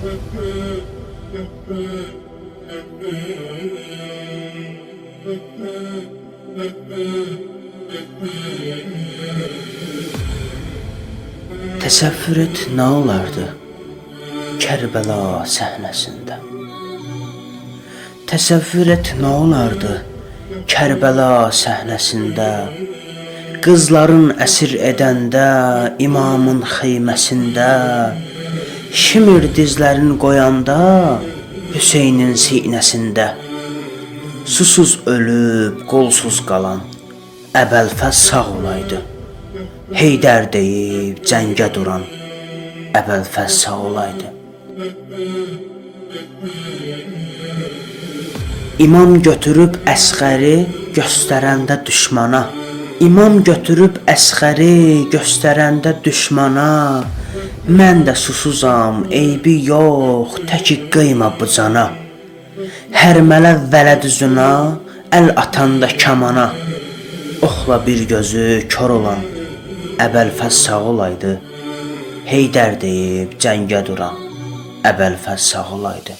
Təsəvvür et, nə olardı Kərbəla səhnəsində? Təsəvvür et, nə olardı Kərbəla səhnəsində? Qızların əsir edəndə imamın xeyməsində, şimir dizlərin qoyanda Hüseynin sinəsində, susuz ölüb qolsuz qalan Əbəlfəz sağ olaydı. Heydər deyib cəngə duran Əbəlfəz sağ olaydı. İmam götürüb əsğəri göstərəndə düşmana, İmam götürüb əsğəri göstərəndə düşmana, mən də susuzam, eybi yox, təki qıyma bu cana. Hərmələ vələd üzuna, əl atanda kamana, oxla bir gözü kör olan Əbəlfəz sağ olaydı. Heydər deyib cəngə duran Əbəlfəz sağ olaydı.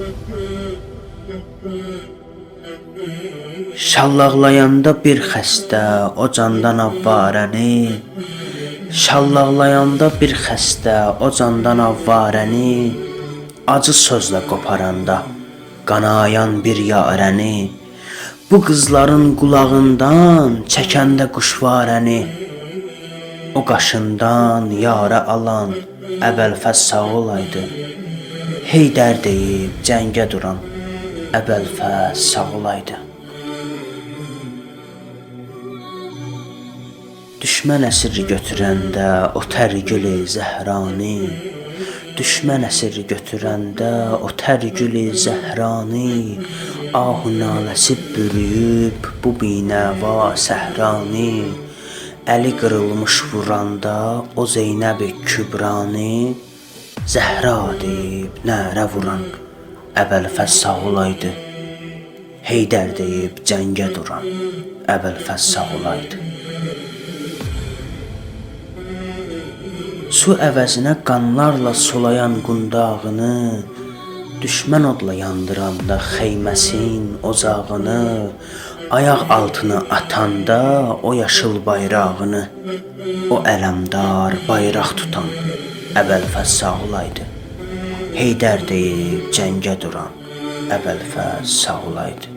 Şallaqlayanda bir xəstə o candan avvarəni, şallaqlayanda bir xəstə o candan avvarəni, acı sözlə qoparanda qanayan bir yarəni, bu qızların qulağından çəkəndə quşvarəni, o qaşından yara alan Əbəlfəz sağ olaydı. Heydər deyib cəngə duran Əbəlfəz sağ olaydı. Düşmən əsir götürəndə o tərgül-i zəhrani, düşmən əsir götürəndə o tərgül-i zəhrani, ah-u naləsi bürüyüb bu binəva səhrani, əli qırılmış vuranda o Zeynəb-i Kübrani, Zəhra deyib nərə vuran Əbəlfəz sağ olaydı. Heydər deyib cəngə duran Əbəlfəz sağ olaydı. Su əvəzinə qanlarla sulayan qundağını, düşmən odla yandıranda xeyməsin ocağını, ayaq altına atanda o yaşıl bayrağını, o ələmdar bayraq tutan Əbəlfəz sağ olaydı. Heydər deyib cəngə duran Əbəlfəz sağ olaydı.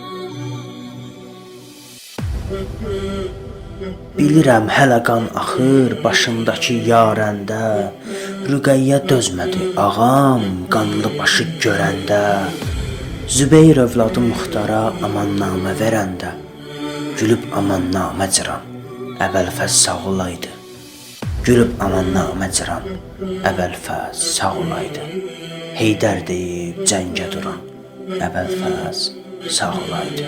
Bilirəm hələ qan axır başımdakı yarəndə, Rüqəyyə dözmədi ağam qanlı başı görəndə, Zübeyir övladı Muxtara amannamə verəndə, gülüb amannamə cıran Əbəlfəz sağ olaydı. Gülüb amannamə cıran Əbəlfəz sağ olaydı. Heydər deyib cəngə duran Əbəlfəz sağ olaydı.